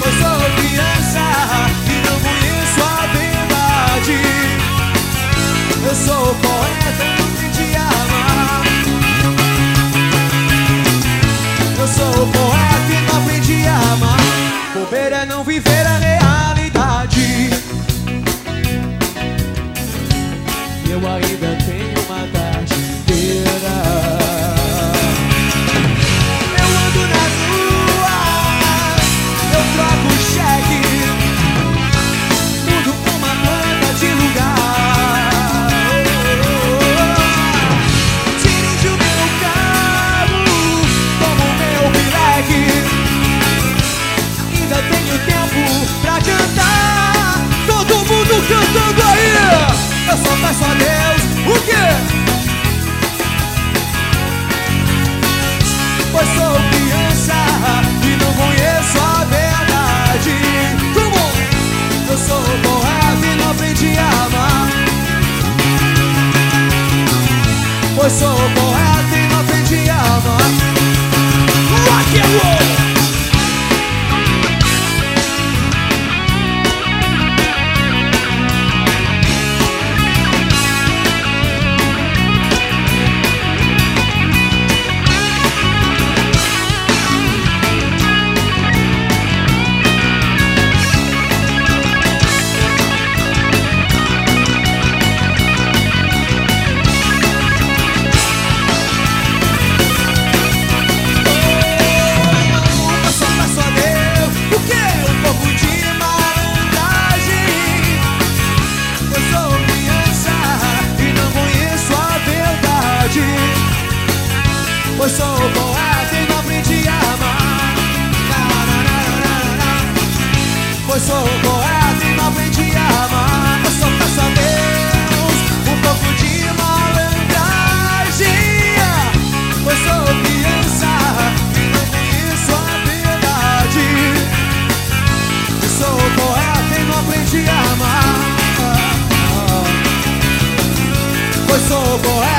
Pois sou criança e não conheço a verdade. Eu sou poeta e não aprendi a amar. Eu sou poeta e não aprendi a amar. Bobeira é não viver a realidade. Eu ainda tenho uma tarde inteira. Eu ando nas ruas, eu troco cheque, mudo uma planta de lugar. Dirijo meu carro como meu pileque. Ainda tenho tempo pra cantar. Todo mundo cantando aí. Eu só peço a Deus o quê? Pois sou criança e não conheço a verdade. Como? Eu sou poeta e não aprendi a amar. Pois sou poeta e não aprendi a amar. Rock and roll! Pois sou poeta e não aprendi a amar. Pois sou poeta e não aprendi a amar. Eu só peço a Deus um pouco de malandragem. Pois sou criança e não conheço a verdade. Eu sou poeta e não aprendi a amar. Pois sou poeta